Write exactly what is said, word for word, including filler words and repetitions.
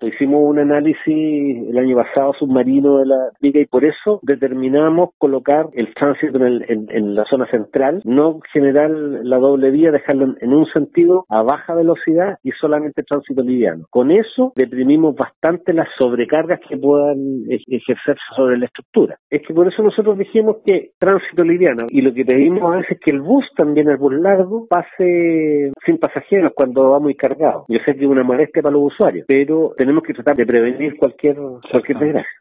hicimos un análisis el año pasado submarino de la viga y por eso determinamos colocar el tránsito en, el, en, en la zona central, no generar la doble vía, dejarlo en, en un sentido a baja velocidad y solamente tránsito liviano. Con eso deprimimos bastante las sobrecargas que puedan ejercerse sobre la estructura. Es que por eso nosotros dijimos que tránsito liviano, y lo que pedimos a veces es que el bus, también el bus largo, pase sin pasajeros cuando va muy cargado. Yo sé que es una molestia para los usuarios, pero tenemos que tratar de prevenir cualquier, cualquier desgracia.